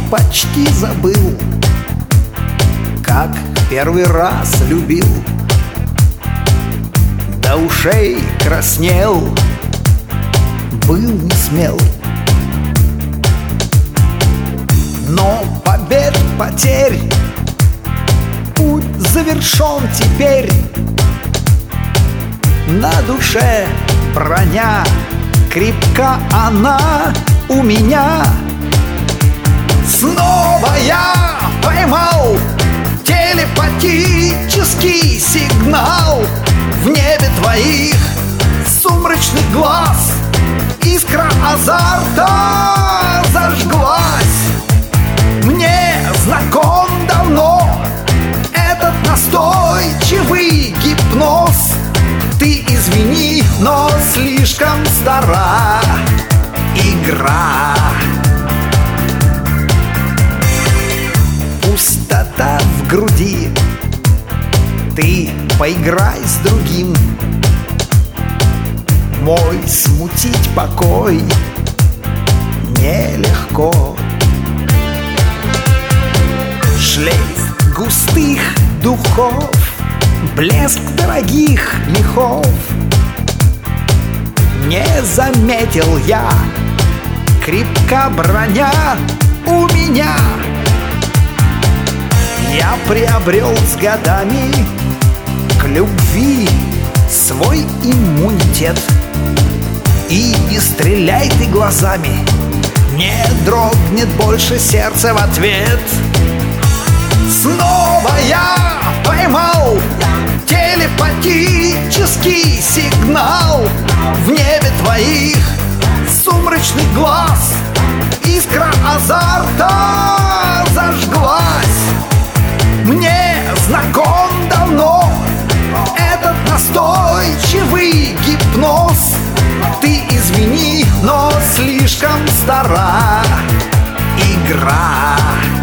почти забыл, как первый раз любил. До ушей краснел, был не смел. Но побед, потерь, путь завершен теперь. На душе броня, крепка она у меня. Снова я поймал телепатический сигнал. В небе твоих сумрачных глаз искра азарта зажглась. Мне знаком давно этот настойчивый гипноз. Ты извини, но слишком стара игра. Пустота в груди, ты поиграй с другим. Мой смутить покой нелегко. Шлейф густых духов, блеск дорогих мехов. Не заметил я, крепка броня у меня. Я приобрел с годами к любви свой иммунитет. И не стреляй ты глазами, не дрогнет больше сердце в ответ. Снова я поймал телепатический сигнал. В небе твоих сумрачных глаз искра азарта зажглась. Мне знаком давно этот настойчивый гипноз. Ты извини, но слишком стара игра.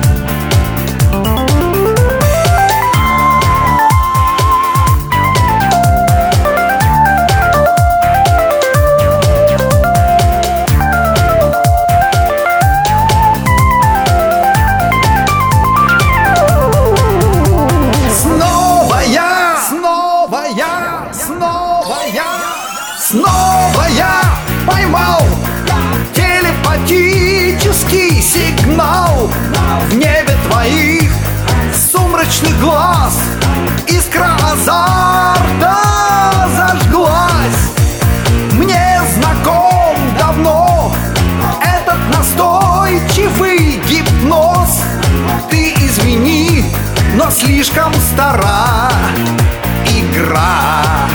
Снова я поймал телепатический сигнал. В небе твоих сумрачных глаз искра азарта зажглась. Мне знаком давно этот настойчивый гипноз. Ты извини, но слишком стара игра.